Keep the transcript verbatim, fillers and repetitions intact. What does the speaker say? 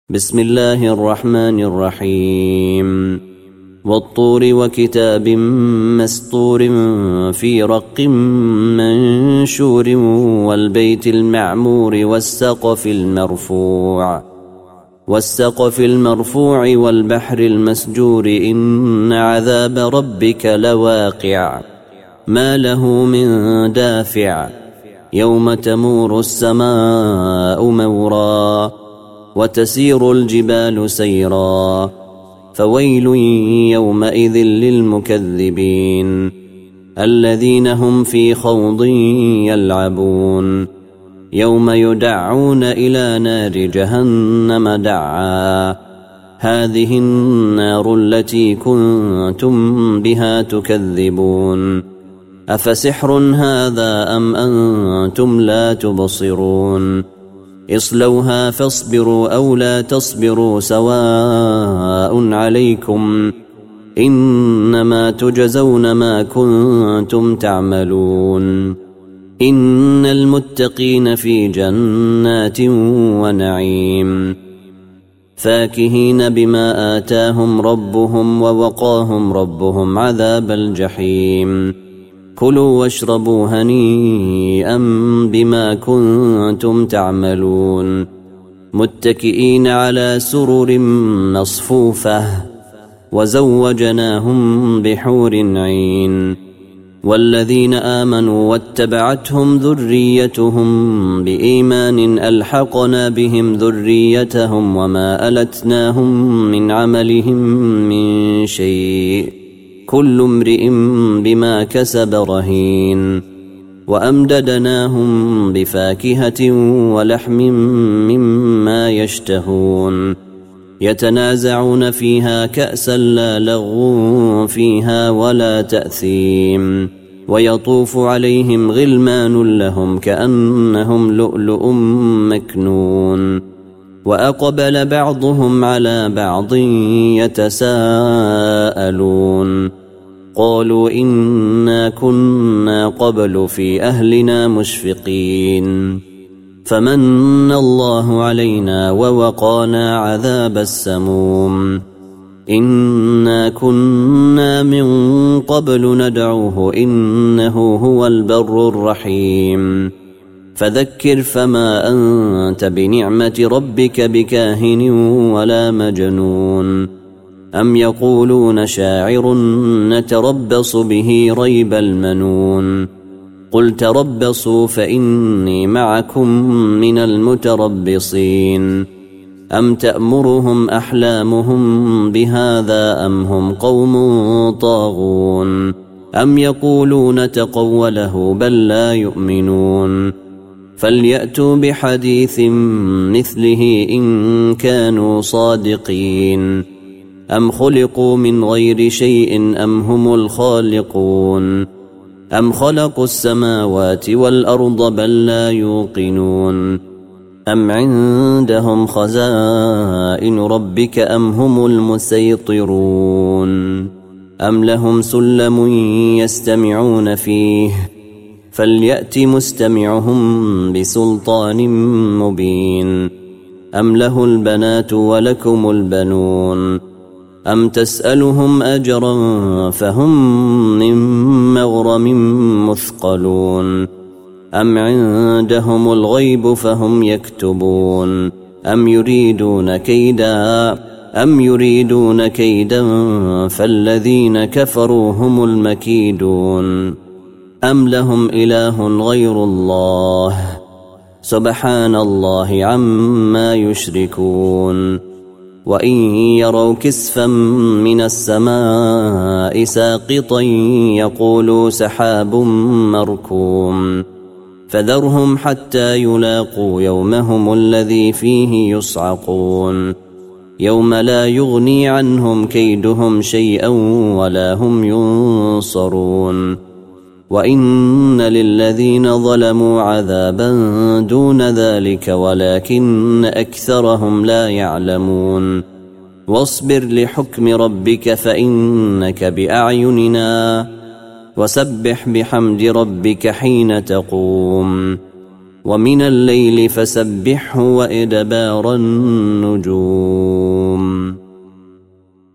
بسم الله الرحمن الرحيم والطور وكتاب مسطور في رق منشور والبيت المعمور والسقف المرفوع والسقف المرفوع والبحر المسجور إن عذاب ربك لواقع ما له من دافع يوم تمور السماء مورا وتسير الجبال سيرا فويل يومئذ للمكذبين الذين هم في خوض يلعبون يوم يدعون إلى نار جهنم دعا هذه النار التي كنتم بها تكذبون أفسحر هذا أم أنتم لا تبصرون اصلوها فاصبروا أو لا تصبروا سواء عليكم إنما تجزون ما كنتم تعملون إن المتقين في جنات ونعيم فاكهين بما آتاهم ربهم ووقاهم ربهم عذاب الجحيم كلوا واشربوا هنيئا بما كنتم تعملون متكئين على سرر مصفوفة وزوجناهم بحور عين والذين آمنوا واتبعتهم ذريتهم بإيمان ألحقنا بهم ذريتهم وما ألتناهم من عملهم من شيء كل امرئ بما كسب رهين وأمددناهم بفاكهة ولحم مما يشتهون يتنازعون فيها كأسا لا لغو فيها ولا تأثيم ويطوف عليهم غلمان لهم كأنهم لؤلؤ مكنون وأقبل بعضهم على بعض يتساءلون قالوا إنا كنا قبل في أهلنا مشفقين فمن الله علينا ووقانا عذاب السموم إنا كنا من قبل ندعوه إنه هو البر الرحيم فذكر فما أنت بنعمة ربك بكاهن ولا مجنون أم يقولون شاعر نتربص به ريب المنون قل تربصوا فإني معكم من المتربصين أم تأمرهم أحلامهم بهذا أم هم قوم طاغون أم يقولون تقوله بل لا يؤمنون فليأتوا بحديث مثله إن كانوا صادقين أم خلقوا من غير شيء أم هم الخالقون أم خلقوا السماوات والأرض بل لا يوقنون أم عندهم خزائن ربك أم هم المسيطرون أم لهم سلم يستمعون فيه فليأت مستمعهم بسلطان مبين أم له البنات ولكم البنون أم تسألهم أجرا فهم من مغرم مثقلون أم عندهم الغيب فهم يكتبون أم يريدون كيدا أم يريدون كيدا فالذين كفروا هم المكيدون أم لهم إله غير الله سبحان الله عما يشركون وإن يروا كسفا من السماء ساقطا يقولوا سحاب مركوم فذرهم حتى يلاقوا يومهم الذي فيه يصعقون يوم لا يغني عنهم كيدهم شيئا ولا هم ينصرون وإن للذين ظلموا عذابا دون ذلك ولكن أكثرهم لا يعلمون واصبر لحكم ربك فإنك بأعيننا وسبح بحمد ربك حين تقوم ومن الليل فسبحه وإدبار النجوم